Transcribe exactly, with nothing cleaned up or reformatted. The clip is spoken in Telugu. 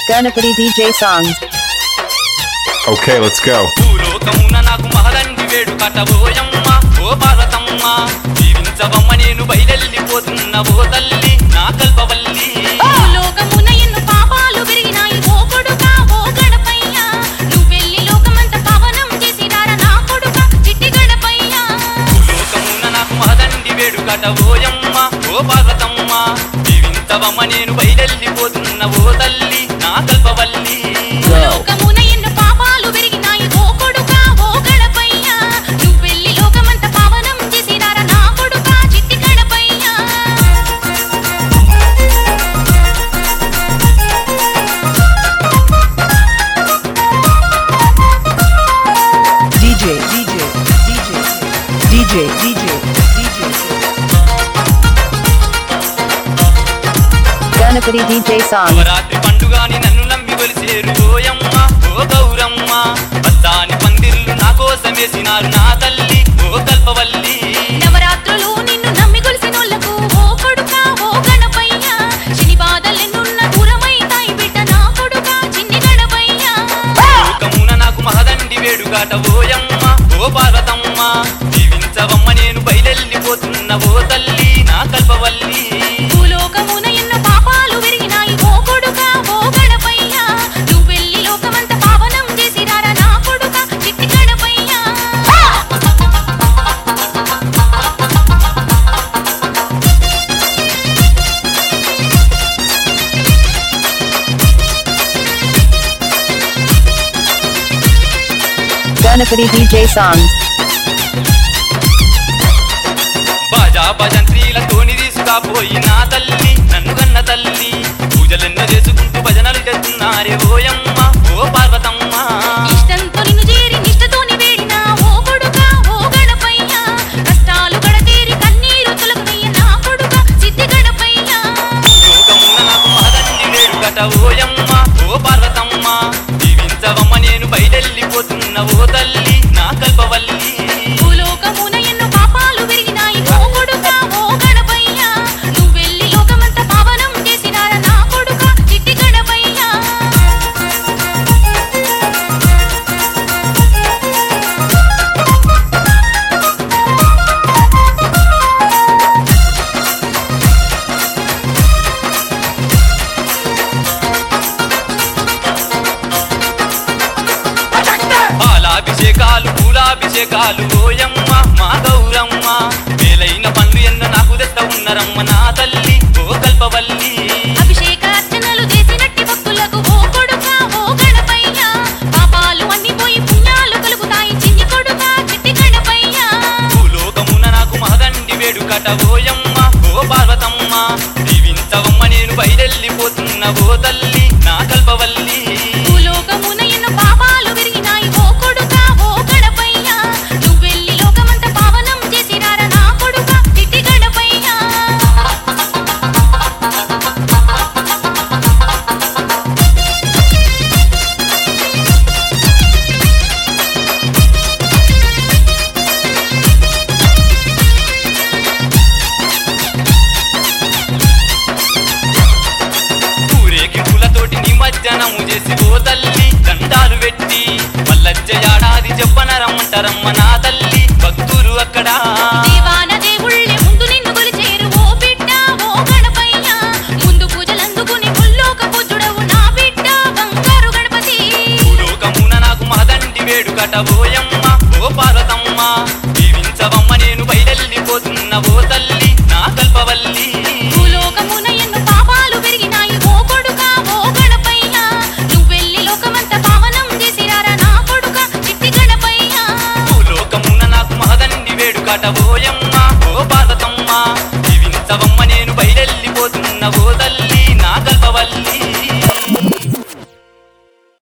Ganapati D J songs. Okay, let's go. భూలోకమున నాకు మహదండి వేడు కటబోయమ్మ ఓ భారతమ్మ జీవించవమ్మ నేను బయలెళ్ళిపోతున్న ఓ తల్లి నా కల్పవల్లి భూలోకమున ఎన్నో పాపాలు విరిగినాయి ఓ కొడుకా ఓ గణపయ్య నువ్వెళ్ళి లోకమంత పావనం చేసినారా నా కొడుకా చిట్టి గణపయ్య భూలోకమున నాకు మహదండి వేడు కటబోయమ్మ ఓ భారతమ్మ జీవించవమ్మ నేను బయలెళ్ళిపోతున్న ఓ తల్లి నా కల్పవల్లి భూలోకమున ఎన్నో పాపాలు విరిగినాయి ఓ కొడుకా ఓ గణపయ్య నువ్వెళ్ళి లోకమంత పావనం చేసినారా నా కొడుకా చిట్టి Ganapayya DJ, DJ, DJ, DJ, DJ, DJ. Ganapati D J songs. Navratri పండుగాని నన్ను నమ్మి కొలిసేరు ఓయమ్మ ఓ గౌరమ్మ బస్తాని పందిర్లు నా కోసమేసినారు నా తల్లి ఓ కల్పవల్లి నవరాత్రులు నిన్ను నమ్మి కొలిసినోళ్లకు ఓ కొడుకా ఓ గణపయ్య శని బాధలెన్నున్న దూరమైతాయి బిడ్డ నా కొడుకా చిన్ని గణపయ్య లోకమున నాకు మహదండి వేడుగాట ఓయమ్మ ఓ భారతమ్మ జీవించవమ్మ నేను బయలెళ్ళిపోతున్న ఓ తల్లి నా కల్పవల్లి భూలోకమున ఎన్నో పాపాలు విరిగినాయి ఓ కొడుకా ఓ గణపయ్య నువ్వెళ్ళి లోకమంత పావనం చేసినారా నా కొడుకా చిట్టి Ganapayya Ganapati D J songs. బాజా భజంత్రీలతోని తీసుకపోయి నా తల్లి నన్ను కన్న తల్లి పూజలెన్నో చేసుకుంటూ భజనలు చేస్తున్నారే ఓయమ్మ ఓ పార్వతమ్మ ఇష్టంతో నిన్ను చేరి నిష్టతోని వేడినా ఓ కొడుకా ఓ గణపయ్య కష్టాలు కడతీరి కన్నీరు తొలగనయ్య నా కొడుకా సిద్ధి గణపయ్య లోకమున నాకు మహదండి వేడుకట ఓయమ్మ ఓ పార్వతమ్మ జీవించవమ్మ నేను బయలెళ్ళిపోతున్న ఓ తల్లి నా కల్పవల్లి భూలోకమున ఎన్నో పాపాలు విరిగినాయి ఓ కొడుకా ఓ గణపయ్య నువ్వెళ్ళి లోకమంత పావనం చేసినారా నా కొడుకా చిట్టి గణపయ్య పాలాభిషేకాలు పూలాభిషేకాలు ఓయమ్మ మా గౌరమ్మ మేలైన పనులు ఎన్న నాకు తెస్త ఉన్నరమ్మ నా తల్లి ఓ కల్పవల్లి అభిషేక అర్చనలు చేసినట్టి భక్తులకు ఓ కొడుకా ఓ గణపయ్య పాపాలు అన్ని పోయి పుణ్యాలు కలుగుతాయి చిన్ని కొడుకా చిట్టి గణపయ్య భూలోకమున నాకు మహదండి వేడుకట ఓయమ్మ ఓ పార్వతమ్మ జీవించవమ్మ నేను బయలెళ్ళిపోతున్న ఓ తల్లి నా కల్పవల్లి భూలోకమున ఎన్నో పాపాలు విరిగినాయి ఓ కొడుకా ఓ గణపయ్య నువ్వెళ్ళి లోకమంత పావనం చేసినారా నా కొడుకా చిట్టి గణపయ్య ఊరేగింపులతోటి నిమజ్జనము చేసి ఓ తల్లి దండాలు పెట్టి మల్లజ్జ ఏడాది చెప్పనరమ్మంటారమ్మ నా తల్లి భక్తులు అక్కడ దేవాన దేవుళ్ళే ముందు నిన్ను కొలిచేరు ఓ బిడ్డ ఓ గణపయ్య ముందు పూజలందుకుని ముల్లోక పూజుడవు నా బిడ్డ బంగారు గణపతి భూలోకమున నాకు మహదండి వేడుకట ఓయమ్మ ఓ పార్వతమ్మ జీవించవమ్మ నేను బయలెళ్ళిపోతున్న ఓ తల్లి నా కల్పవల్లి భూలోకమున ఎన్నో పాపాలు విరిగినాయి ఓ కొడుకా ఓ గణపయ్య నువ్వెళ్ళి లోకమంత పావనం చేసినారా నా కొడుకా చిట్టి గణపయ్య భూలోకమున నాకు మహదండి వేడుకట ఓయమ్మ ఓ పార్వతమ్మ జీవించవమ్మ